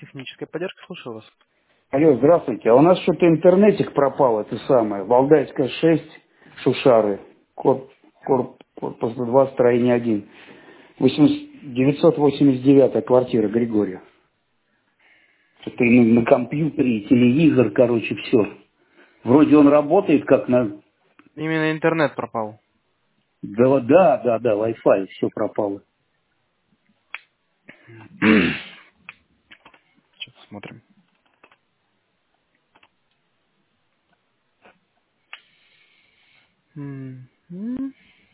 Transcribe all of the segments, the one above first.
Техническая поддержка, слушаю вас. Алло, здравствуйте. А у нас что-то интернетик пропал, это самое. Валдайская 6, Шушары. Корпус 2, строение 1. 989 квартира Григория. Это и на компьютере, и телевизор, короче, все. Вроде он работает как на... Именно интернет пропал. Да, Wi-Fi, все пропало. Сейчас посмотрим. Мгм.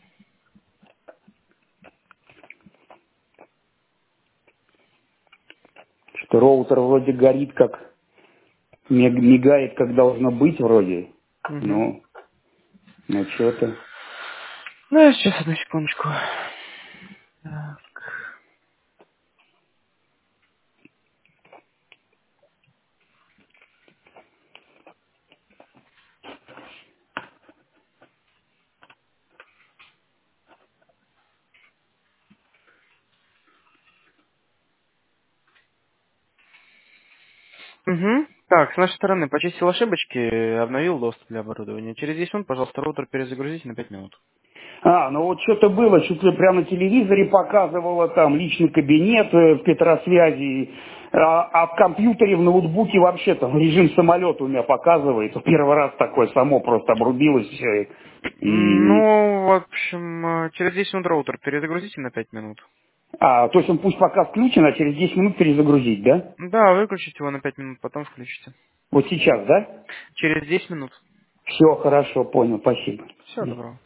Что роутер вроде горит, как... Мигает, как должно быть вроде. Мгм. Ну что-то... Ну, сейчас, одну секундочку. Так. Мгм. Так, с нашей стороны почистил ошибочки, обновил доступ для оборудования. Через 10 минут, пожалуйста, роутер перезагрузите на 5 минут. Ну вот что-то было, чуть ли прямо на телевизоре показывало, там, личный кабинет в Петросвязи, а в компьютере, в ноутбуке вообще там режим самолета у меня показывает. Первый раз такое само просто обрубилось все. И... Ну, в общем, через 10 минут роутер перезагрузите на 5 минут. То есть он пусть пока включен, а через 10 минут перезагрузить, да? Да, выключите его на 5 минут, потом включите. Вот сейчас, да? Через 10 минут. Все, хорошо, понял, спасибо. Всего доброго.